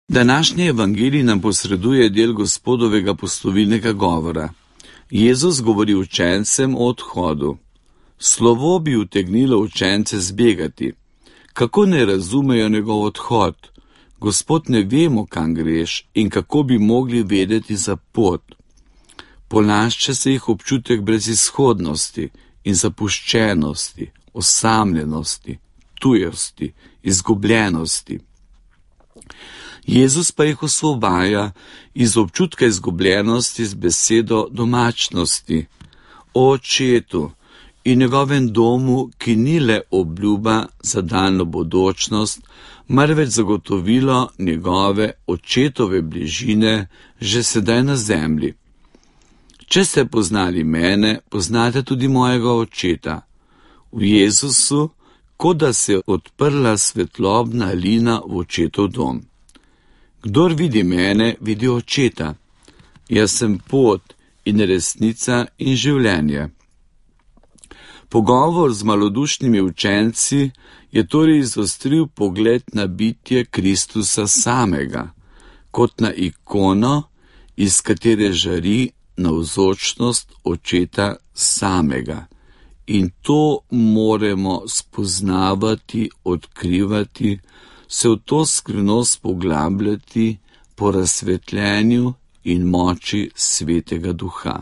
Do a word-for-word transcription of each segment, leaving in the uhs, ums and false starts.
Današnji evangelij nam posreduje del Gospodovega poslovilnega govora. Jezus govori učencem o odhodu. Slovo bi utegnilo učence zbegati. Kako ne razumejo njegov odhod? Gospod, ne vemo, kam greš in kako bi mogli vedeti za pot. Ponašča se jih občutek brezizhodnosti in zapuščenosti, osamljenosti, tujosti, izgubljenosti. Jezus pa jih osvobaja iz občutka izgubljenosti z besedo domačnosti, o očetu in njegovem domu, ki ni le obljuba za daljno bodočnost, marveč zagotovilo njegove očetove bližine že sedaj na zemlji. Če ste poznali mene, poznate tudi mojega očeta. V Jezusu, kot da se je odprla svetlobna lina v očetov dom. Kdor vidi mene, vidi očeta. Jaz sem pot in resnica in življenje. Pogovor z malodušnimi učenci je torej izostril pogled na bitje Kristusa samega, kot na ikono, iz katere žari navzočnost očeta samega. In to moramo spoznavati, odkrivati, se v to skrivnost poglabljati po razsvetljenju in moči Svetega Duha.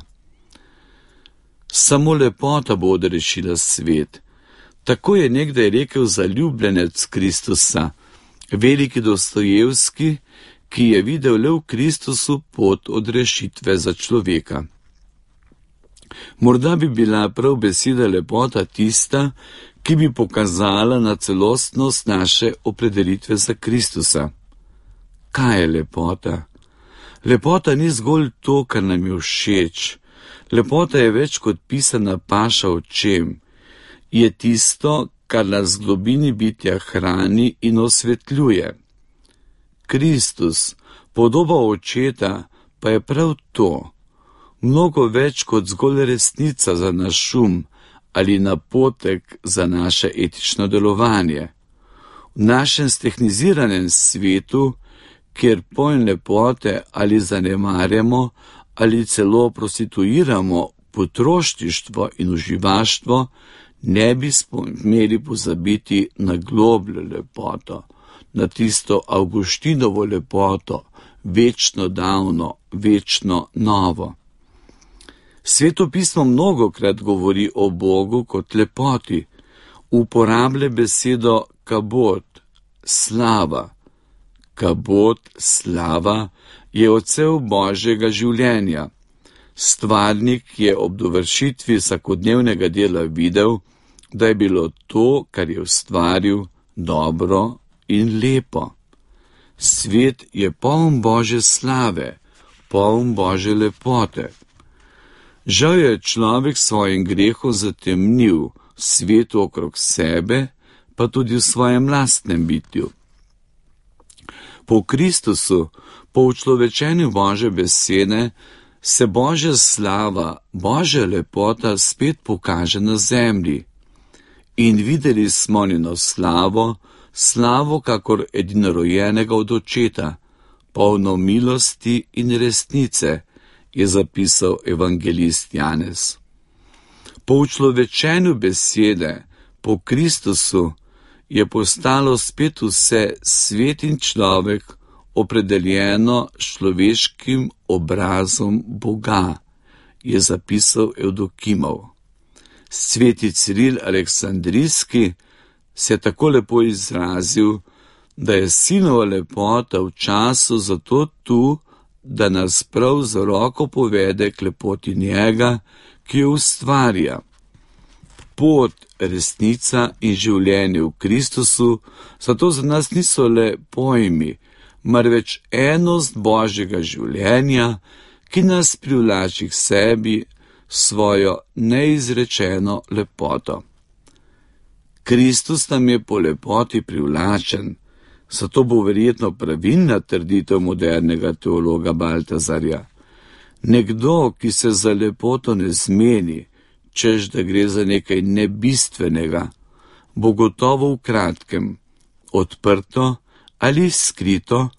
Samo lepota bo odrešila svet. Tako je nekdaj rekel zaljubljenec Kristusa, veliki Dostojevski, ki je videl le v Kristusu pot odrešitve za človeka. Morda bi bila prav beseda lepota tista, ki bi pokazala na celostnost naše opredelitve za Kristusa. Kaj je lepota? Lepota ni zgolj to, kar nam je všeč. Lepota je več kot pisana paša očem. Je tisto, kar nas v globini bitja hrani in osvetljuje. Kristus, podoba očeta, pa je prav to. Mnogo več kot zgolj resnica za naš um ali napotek za naše etično delovanje. V našem stehniziranem svetu, kjer pojem lepote ali zanemarjamo ali celo prostituiramo potrošništvo in uživaštvo, ne bi smeli pozabiti na globljo lepoto, na tisto Avguštinovo lepoto, večno davno, večno novo. Sveto pismo mnogokrat govori o Bogu kot lepoti, uporablja besedo kabod, slava. Kabod, slava, je odsev Božjega življenja. Stvarnik je ob dovršitvi vsakodnevnega dela videl, da je bilo to, kar je ustvaril, dobro in lepo. Svet je poln Božje slave, poln Božje lepote. Žal je človek svojim grehom zatemnil svet okrog sebe, pa tudi v svojem lastnem bitju. Po Kristusu, po učlovečenju Božje besede, se Božja slava, Božja lepota spet pokaže na zemlji. In videli smo njeno slavo, slavo kakor edinorojenega od očeta, polno milosti in resnice, je zapisal evangelist Janez. Po učlovečenju besede, po Kristusu, je postalo spet vse svet in človek opredeljeno človeškim obrazom Boga, je zapisal Evdokimov. Sveti Ciril Aleksandrijski se je tako lepo izrazil, da je sinova lepota v času zato tu, da nas prav za roko povede k lepoti njega, ki jo ustvarja. Pot, resnica in življenje v Kristusu zato za nas niso le pojmi, marveč enost Božjega življenja, ki nas privlači k sebi svojo neizrečeno lepoto. Kristus nam je po lepoti privlačen, zato bo verjetno pravilna trditev modernega teologa Baltazarja. Nekdo, ki se za lepoto ne zmeni, češ da gre za nekaj nebistvenega, bo gotovo v kratkem, odprto ali skrito,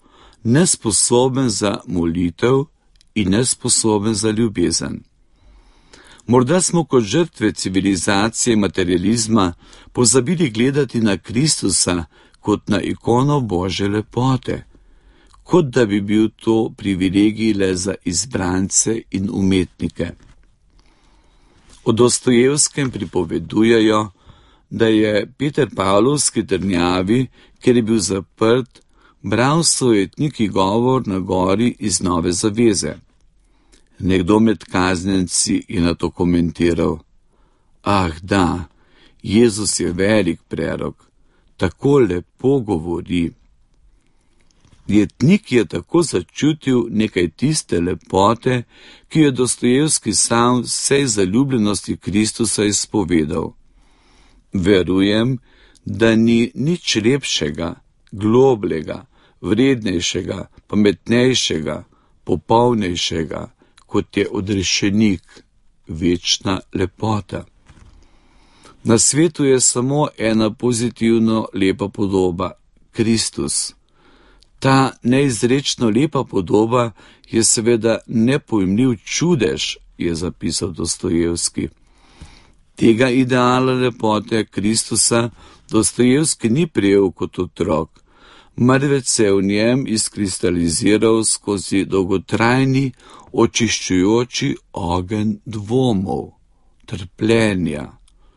nesposoben za molitev in nesposoben za ljubezen. Morda smo kot žrtve civilizacije materializma pozabili gledati na Kristusa kot na ikono Božje lepote, kot da bi bil to privilegij le za izbrance in umetnike. O Dostojevskem pripovedujejo, da je Peter Pavlos v trnjavi, ker je bil zaprt, bral sojetniki govor na gori iz Nove zaveze. Nekdo med kaznjenci je na to komentiral: ah, da, Jezus je velik prerok, tako lepo govori. Jetnik je tako začutil nekaj tiste lepote, ki je Dostojevski sam vsej zaljubljenosti Kristusa izpovedal. Verujem, da ni nič lepšega, globljega, vrednejšega, pametnejšega, popolnejšega, kot je odrešenik, večna lepota. Na svetu je samo ena pozitivno lepa podoba, Kristus. Ta neizrečno lepa podoba je seveda nepojmljiv čudež, je zapisal Dostojevski. Tega ideala lepote Kristusa Dostojevski ni prejel kot otrok, marveč se je v njem izkristaliziral skozi dolgotrajni, očiščujoči ogenj dvomov, trpljenja.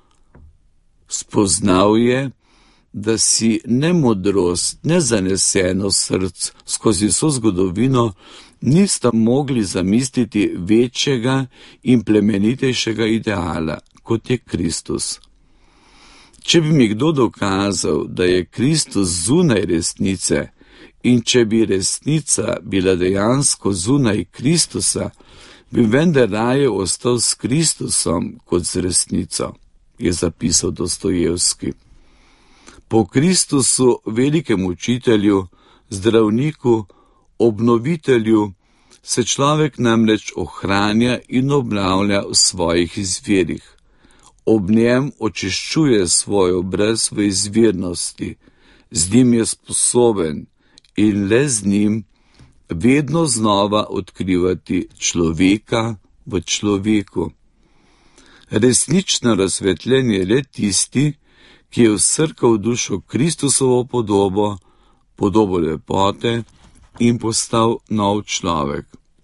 Spoznal je, da si ne modrost, ne zaneseno src skozi vso zgodovino nista mogli zamisliti večjega in plemenitejšega ideala, kot je Kristus. Če bi mi kdo dokazal, da je Kristus zunaj resnice, in če bi resnica bila dejansko zunaj Kristusa, bi vendar raje ostal s Kristusom kot z resnico, je zapisal Dostojevski. Po Kristusu, velikem učitelju, zdravniku, obnovitelju, se človek namreč ohranja in obnavlja v svojih izvirih. Ob njem očiščuje svoj obraz v izvirnosti, z njim je sposoben in le z njim vedno znova odkrivati človeka v človeku. Resnično razsvetljen je le tisti, ki je vsrkal v dušo Kristusovo podobo, podobo lepote in postal nov človek.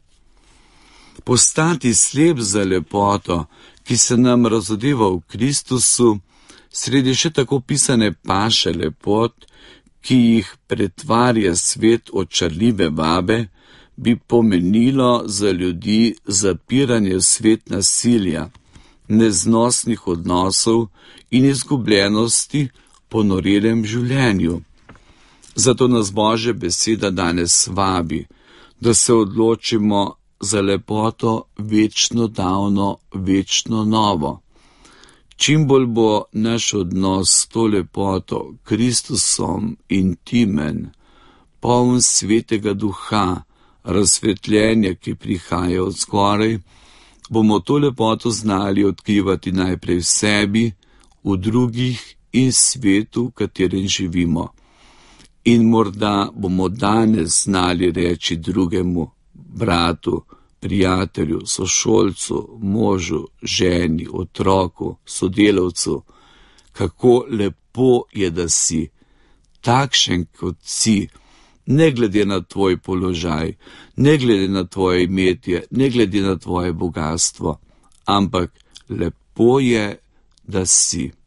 Postati slep za lepoto, ki se nam razodeva v Kristusu, sredi še tako pisane paše lepot, ki jih pretvarja svet očarljive vabe, bi pomenilo za ljudi zapiranje v svet nasilja, neznosnih odnosov in izgubljenosti po norelem življenju. Zato nas Božja beseda danes vabi, da se odločimo za lepoto večno davno, večno novo. Čim bolj bo naš odnos s to lepoto Kristusom intimen, poln svetega duha, razsvetljenja, ki prihaja od zgoraj, bomo to lepoto znali odkrivati najprej v sebi, v drugih in svetu, v katerem živimo. In morda bomo danes znali reči drugemu, bratu, prijatelju, sošolcu, možu, ženi, otroku, sodelavcu, kako lepo je, da si, takšen kot si, ne glede na tvoj položaj, ne glede na tvoje imetje, ne glede na tvoje bogatstvo, ampak lepo je, da si.